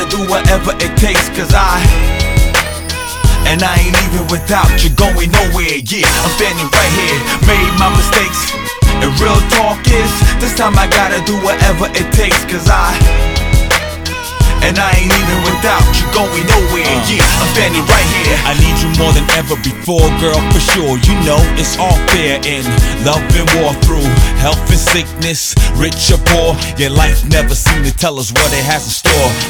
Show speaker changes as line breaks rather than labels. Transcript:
do whatever it takes, cause and I ain't even without you going nowhere, yeah. I'm standing right here, made my mistakes, and real talk is, this time I gotta do whatever it takes, cause and I ain't even without you going nowhere, yeah. I'm standing right here. I need you more than ever before, girl, for sure. You know it's all fair in love and war, through health and sickness, rich or poor. Your life never seemed to tell us what it has in store.